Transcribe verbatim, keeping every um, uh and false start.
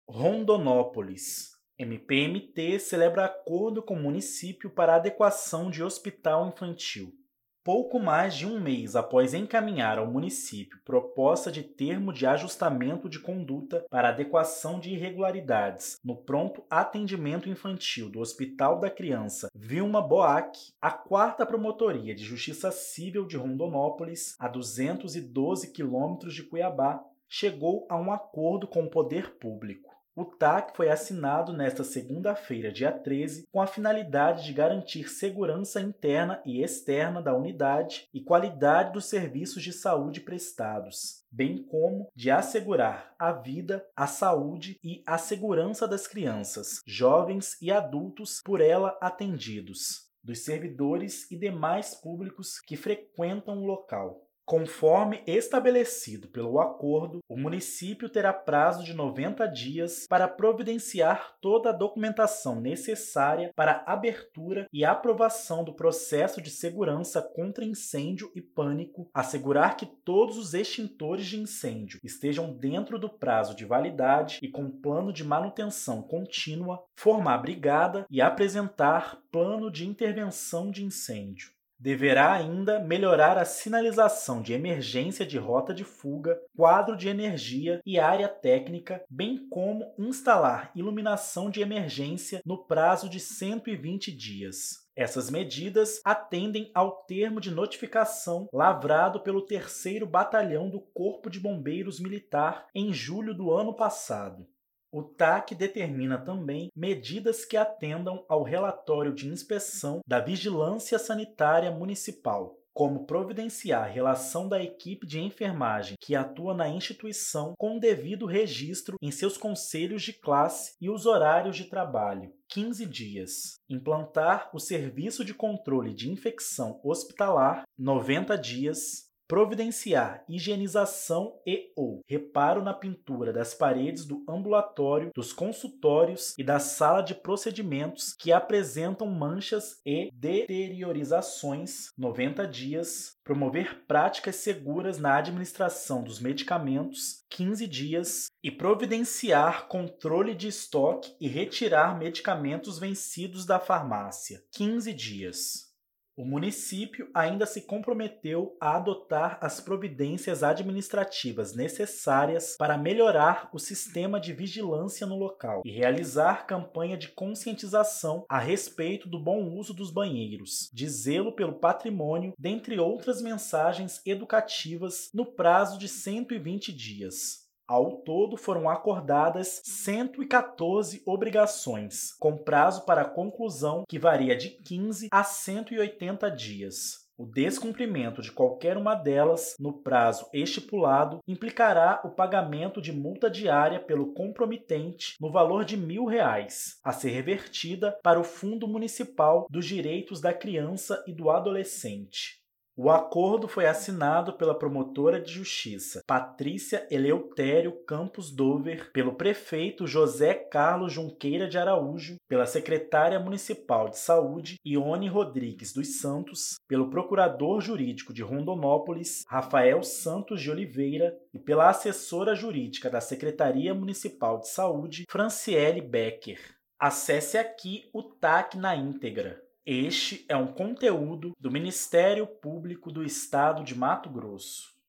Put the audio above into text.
Rondonópolis. M P M T celebra acordo com o município para adequação de hospital infantil. Pouco mais de um mês após encaminhar ao município proposta de termo de ajustamento de conduta para adequação de irregularidades no pronto atendimento infantil do Hospital da Criança Vilma Boac, a quarta Promotoria de Justiça Civil de Rondonópolis, a duzentos e doze quilômetros de Cuiabá, chegou a um acordo com o poder público. O T A C foi assinado nesta segunda-feira, dia treze, com a finalidade de garantir segurança interna e externa da unidade e qualidade dos serviços de saúde prestados, bem como de assegurar a vida, a saúde e a segurança das crianças, jovens e adultos por ela atendidos, dos servidores e demais públicos que frequentam o local. Conforme estabelecido pelo acordo, o município terá prazo de noventa dias para providenciar toda a documentação necessária para a abertura e aprovação do processo de segurança contra incêndio e pânico, assegurar que todos os extintores de incêndio estejam dentro do prazo de validade e com plano de manutenção contínua, formar brigada e apresentar plano de intervenção de incêndio. Deverá ainda melhorar a sinalização de emergência de rota de fuga, quadro de energia e área técnica, bem como instalar iluminação de emergência no prazo de cento e vinte dias. Essas medidas atendem ao termo de notificação lavrado pelo terceiro Batalhão do Corpo de Bombeiros Militar em julho do ano passado. O T A C determina também medidas que atendam ao relatório de inspeção da Vigilância Sanitária Municipal, como providenciar a relação da equipe de enfermagem que atua na instituição com o devido registro em seus conselhos de classe e os horários de trabalho. quinze dias. Implantar o serviço de controle de infecção hospitalar. noventa dias. Providenciar higienização e ou reparo na pintura das paredes do ambulatório, dos consultórios e da sala de procedimentos que apresentam manchas e deteriorizações. noventa dias. Promover práticas seguras na administração dos medicamentos. quinze dias. E providenciar controle de estoque e retirar medicamentos vencidos da farmácia. quinze dias. O município ainda se comprometeu a adotar as providências administrativas necessárias para melhorar o sistema de vigilância no local e realizar campanha de conscientização a respeito do bom uso dos banheiros, de zelo pelo patrimônio, dentre outras mensagens educativas, no prazo de cento e vinte dias. Ao todo, foram acordadas cento e quatorze obrigações, com prazo para conclusão que varia de quinze a cento e oitenta dias. O descumprimento de qualquer uma delas, no prazo estipulado, implicará o pagamento de multa diária pelo comprometente no valor de mil reais, a ser revertida para o Fundo Municipal dos Direitos da Criança e do Adolescente. O acordo foi assinado pela promotora de justiça Patrícia Eleutério Campos Dover, pelo prefeito José Carlos Junqueira de Araújo, pela secretária municipal de saúde Ione Rodrigues dos Santos, pelo procurador jurídico de Rondonópolis Rafael Santos de Oliveira e pela assessora jurídica da Secretaria Municipal de Saúde Franciele Becker. Acesse aqui o T A C na íntegra. Este é um conteúdo do Ministério Público do Estado de Mato Grosso.